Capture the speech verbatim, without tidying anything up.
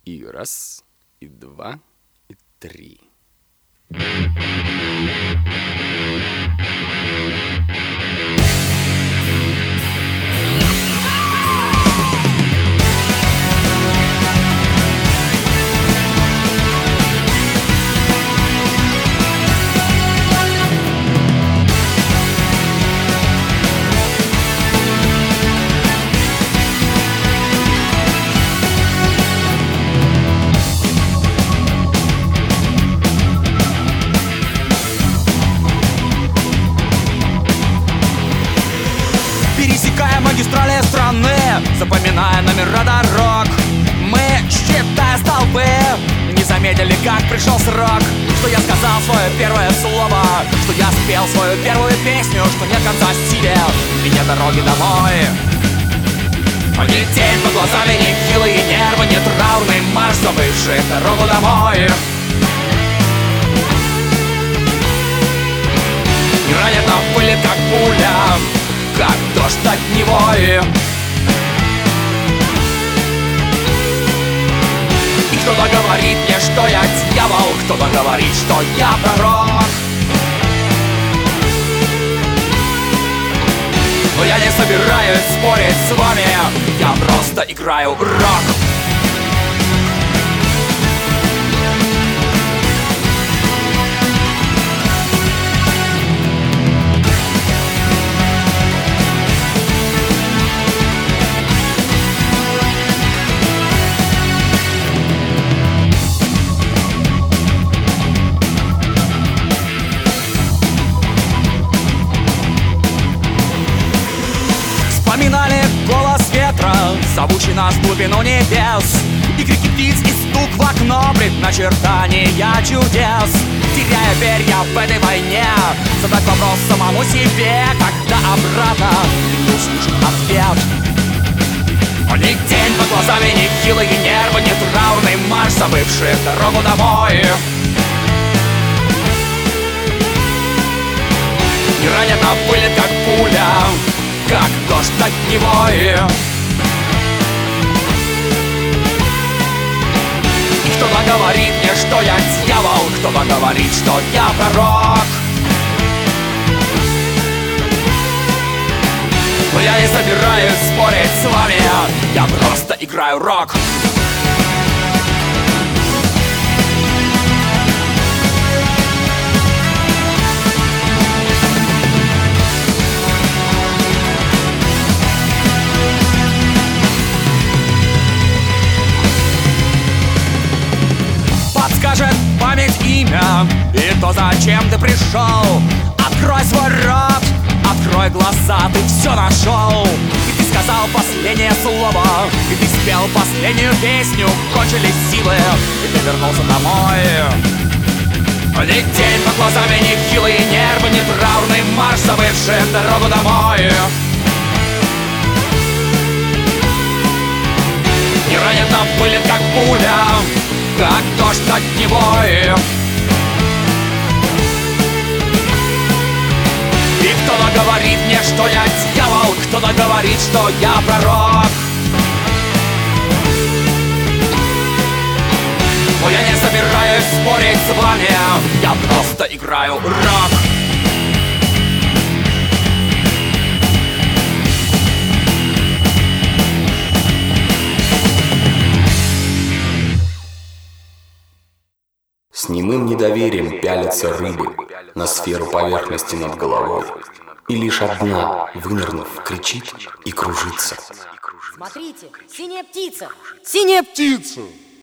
И раз, и два, и три. Пересекая магистрали страны, запоминая номера дорог, мы, считая столбы, не заметили, как пришел срок. Что я сказал свое первое слово, что я спел свою первую песню, что нет конца стиля и нет дороги домой. А не тень под глазами, не хилые нервы, не траурный марш, забывший дорогу домой. И ранит на пыли, как пуля, как дождь от него. И кто-то говорит мне, что я дьявол, кто-то говорит, что я пророк. Но я не собираюсь спорить с вами, я просто играю рок. Вспоминали голос ветра, зовущий нас в глубину небес, и крики птиц, и стук в окно, предначертания чудес. Теряя перья в этой войне, задать вопрос самому себе, когда обратно не услышит ответ. Он не день под глазами, не хилые нервы, не траурный марш, забывший дорогу домой. И ранит на пыли, как пуля, как дождь от него. И кто-то говорит мне, что я дьявол, кто-то говорит, что я пророк. Но я не собираюсь спорить с вами, я просто играю рок. Подскажет память имя и то, зачем ты пришел. Открой свой рот, открой глаза, ты все нашел. И ты сказал последнее слово, и ты спел последнюю песню. Кончились силы, и ты вернулся домой. Не день под глазами, не хилые нервы, не траурный марш, забывший дорогу домой. Не ранит на пыли, как пуля, как дождь от него. И кто-то говорит мне, что я дьявол, кто-то говорит, что я пророк. Но я не собираюсь спорить с вами, я просто играю рок. С немым недоверием пялятся рыбы на сферу поверхности над головой. И лишь одна, вынырнув, кричит и кружится. Смотрите, синяя птица! Синяя птица!